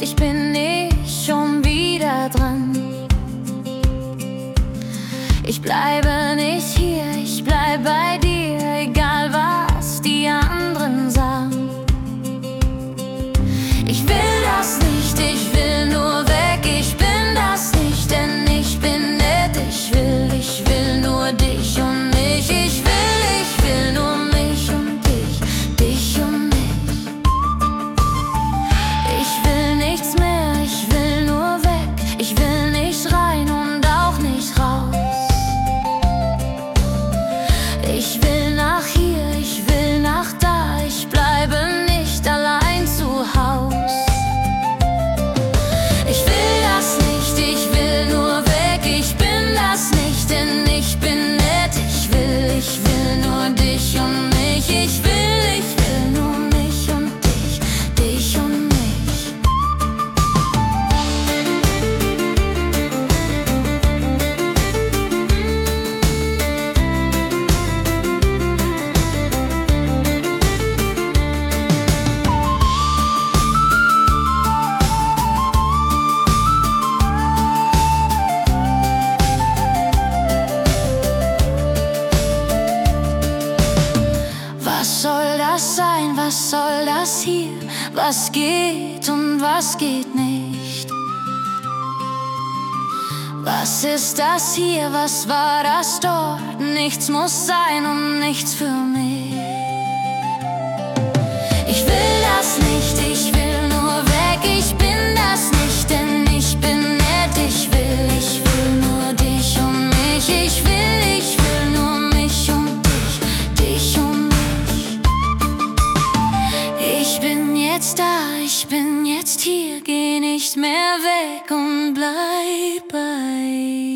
ich bin nicht schon wieder dran. Ich bleibe nicht hier, ich bleib bei dir, egal was die anderen sagen. Ich will das nicht, ich will nur weg, ich bin das nicht, denn ich bin nett. Ich will nur dich und mich, ich will nur mich und dich, dich und mich. Ich will nichts mehr, ich will nur weg, ich will nicht rein und auch nicht raus. Ich will nach hier, ich will nach da, ich bleibe nicht allein zu Haus. Ich will das nicht, ich will nur weg, ich bin das nicht, denn ich bin nett. Ich will nur dich und mich, ich will nur mich und dich, dich und mich. Was soll das sein, was soll das hier? Was geht und was geht nicht? Was ist das hier, was war das dort? Nichts muss sein und nichts für mich. Ich will das nicht, ich will nur weg, ich bin das nicht, denn ich bin nett. Ich will nur dich und mich, ich will nur mich und dich, dich und mich. Ich bin jetzt da, ich bin jetzt hier, geh nicht mehr weg und bleib bei